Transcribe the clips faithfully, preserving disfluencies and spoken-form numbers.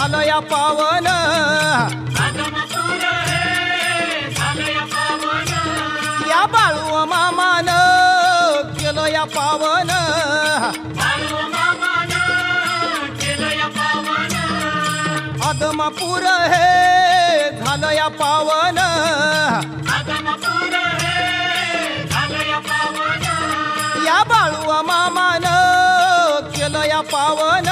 झालं या पावन या बाळू मामान केलं या पावन आदमापूर हे झालं या पावन या बाळू मामान केलं या पावन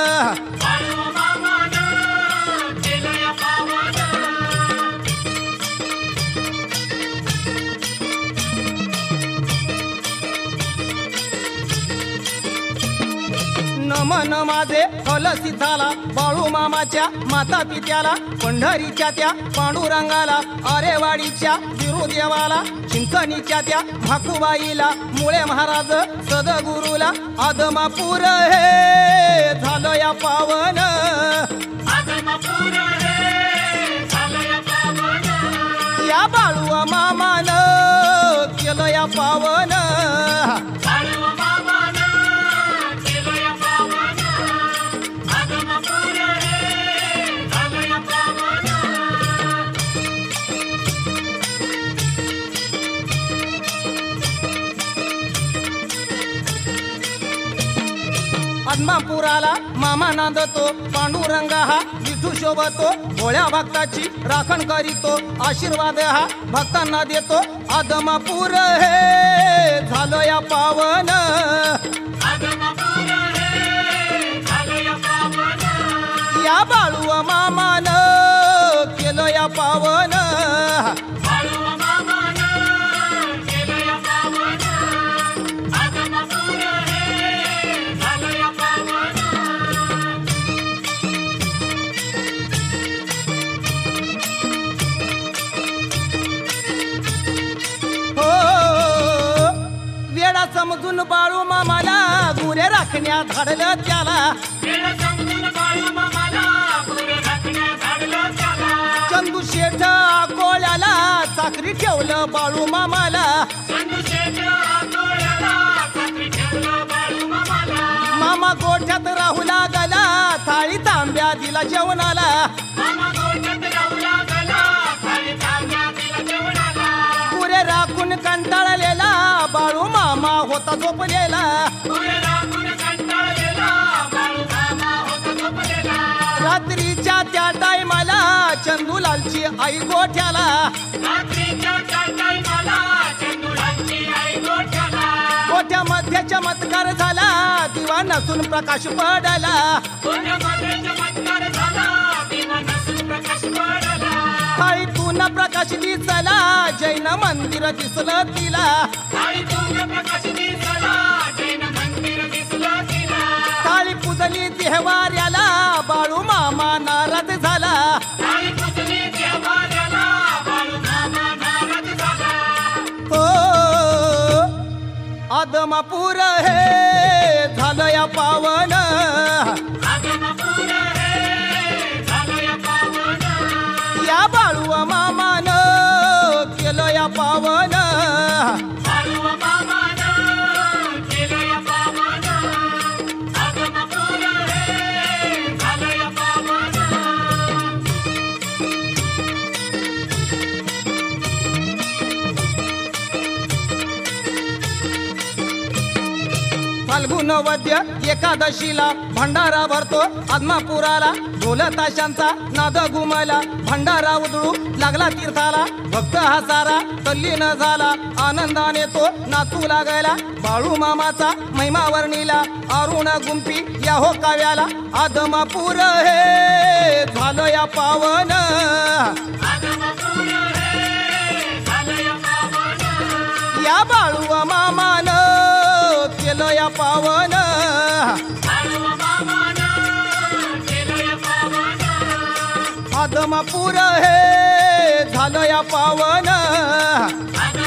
नमन माझे हलसी झाला बाळू मामाच्या माता पित्याला पंढरीच्या त्या पांडुरंगाला आरेवाडीच्या विरुदेवाला चिंचणीच्या त्या भाकुबाईला मुळे महाराज सदगुरुला आदमापूर हे झालं या पावन या बाळू मामान केलं या पावन आदमापुराला मामा नांदतो पांडुरंगा हा विठू शोभतो भोळ्या भक्ताची राखण करीतो आशीर्वाद हा भक्तांना देतो आदमापूर हे झालं या पावन या बाळू मामान केलं या पावन समजून बाळू मामाला गुरे राखण्या धाडलं त्याला चंदू शेठ कोळ्याला चाकरी ठेवलं बाळू मामाला मामा गोठ्यात राहू लागला थाळी तांब्या दिला जेवणाला गुरे राखून कंटाळलेला बाळू मामा होता झोपलेला रात्रीच्या त्या टायमाला चंदूलालची आई गोठ्याला गोठ्यामध्ये चमत्कार झाला दिवा नसून प्रकाश पडाला थाळीतून प्रकाश दिसला जैन मंदिर दिसलं तिला थाळी पुजली देवाऱ्याला बाळू मामा नाराज झाला हो आदमापूर हे झालं या पावन या बाळू मामान केलं या पावन फाल्गुन वद्य एकादशीला भंडारा भरतो आदमापुराला ढोल ताशांचा नाद घुमला भंडारा उधळू लागला तीर्थाला भक्त हा सारा तल्लीन झाला आनंदाने तो नाचू लागला बाळू मामाचा महिमा वर्णीला अरुण गुंपी या हो काव्याला आदमापूर हे झालं या पावन या बाळू मामान केलं या पावन आदमापूर हे झालं या पावन